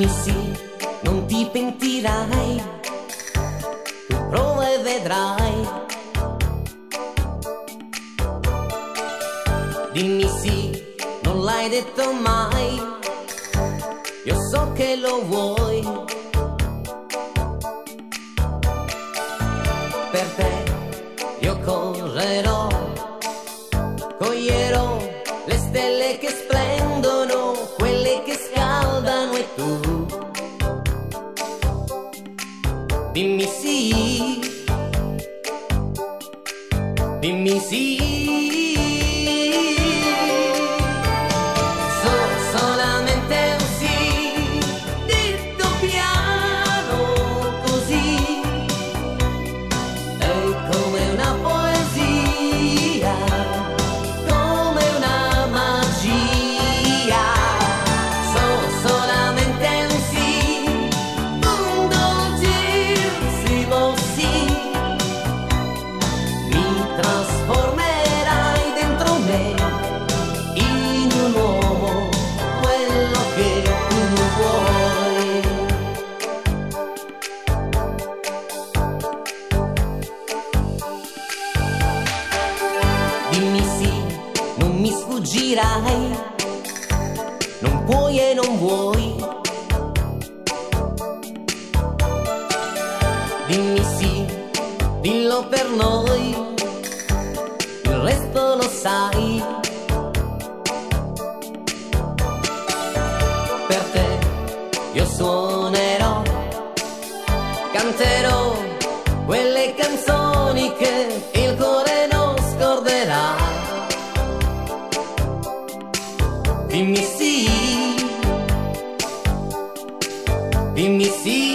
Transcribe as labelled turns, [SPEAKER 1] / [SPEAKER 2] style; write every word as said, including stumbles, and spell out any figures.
[SPEAKER 1] Dimmi sì, non ti pentirai, tu prova e vedrai. Dimmi sì, non l'hai detto mai, io so che lo vuoi. Per te io correrò, coglierò le stelle che splendono, quelle che scaldano e tu. Dimmi sì, dimmi sì. So solamente un sì, detto piano così, è come una poesia, come una magia. So solamente un sì, un dolcissimo sì, mi trasformerai dentro me in un uomo, quello che tu vuoi. Dimmi sì, non mi sfuggirai, non puoi e non vuoi. Dimmi sì, dillo per noi, il resto lo sai. Per te io suonerò, canterò quelle canzoni che il cuore non scorderà. Dimmi sì, dimmi sì.